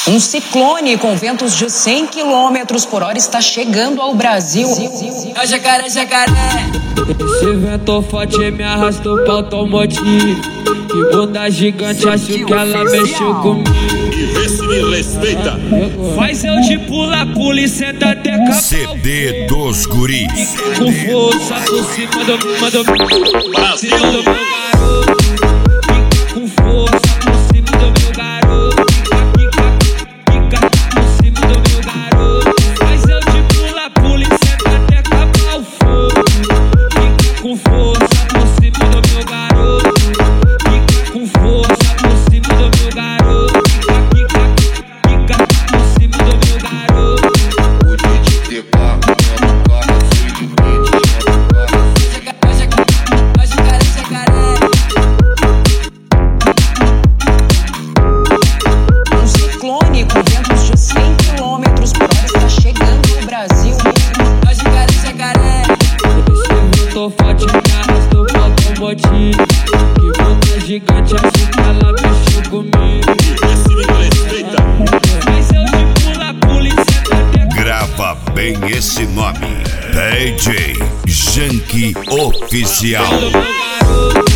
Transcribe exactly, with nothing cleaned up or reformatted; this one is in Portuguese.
Um ciclone com ventos de cem quilômetros por hora está chegando ao Brasil. É jacaré, jacaré. Esse vento forte me arrastou pra automotivo. Que bunda gigante, acho que ela mexeu comigo. E vê se me respeita. Faz eu de pula, pula e senta até acabar. C D dos guris. Com força por cima do do Brasil. cima do meu garoto. Com força por cima do meu garoto. Fica por cima do meu garoto. Faz eu de pula, pula e senta até acabar o fogo. Fica com força por cima do meu garoto. Fica com força por cima do meu garoto. Fica, fica por cima do meu garoto. Um ciclone com ventos de cem quilômetros por hora está chegando ao Brasil. É jacaré, jacaré. Esse vento forte me arrastou pra automotivo. Que bunda gigante, acho que ela mexeu comigo. E vê se me respeita. Mas eu de pula, pula e senta até. Grava bem esse nome: D J Janky Oficial. Do meu garoto.